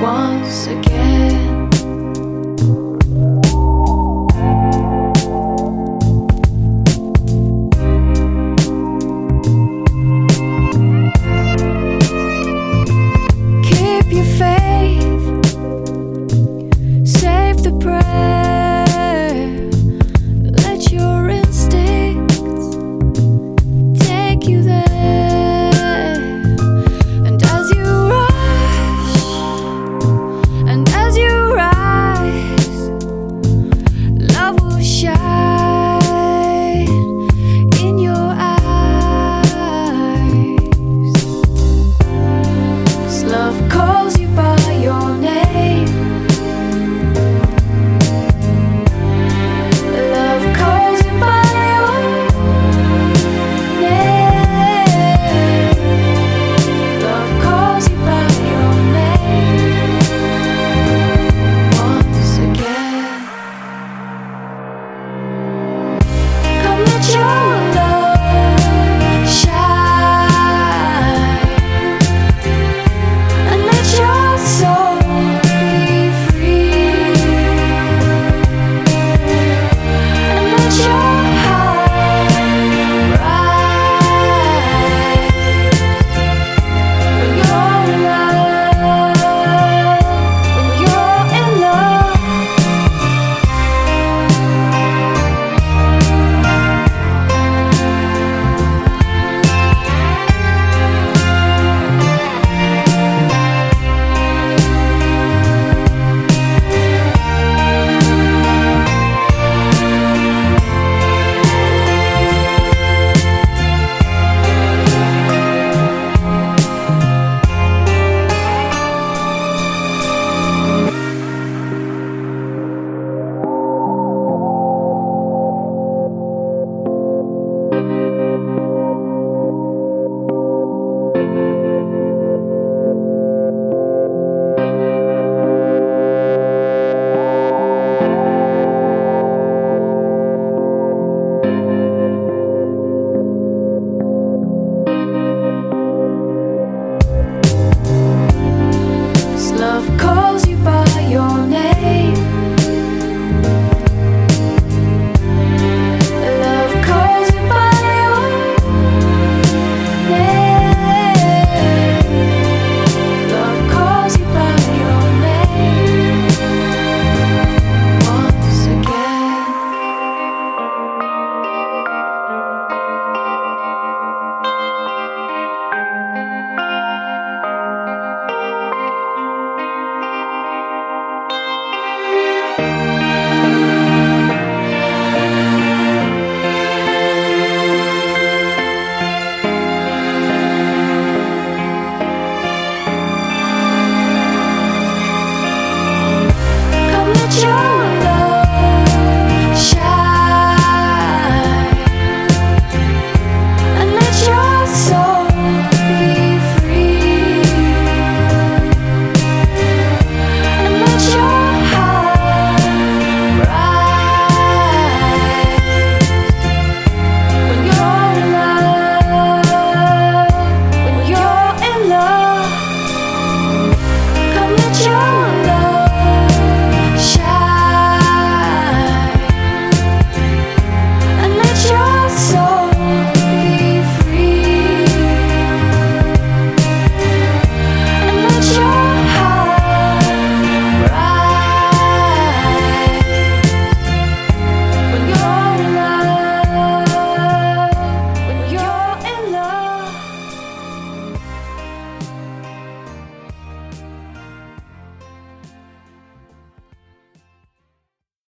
once again. Keep your faith, save the prayer, let your instincts take you there. And as you rush, and as you rise, love will shine in your eyes. 'Cause love calls you by your name. Love calls you by your name. Love calls you by your name once again. Come let your love shine, and let your soul be free, and let your heart rise when you're in love, when you're in love. Love calls you by your name. Love calls you by your name. Love calls you by your name once again. Come let your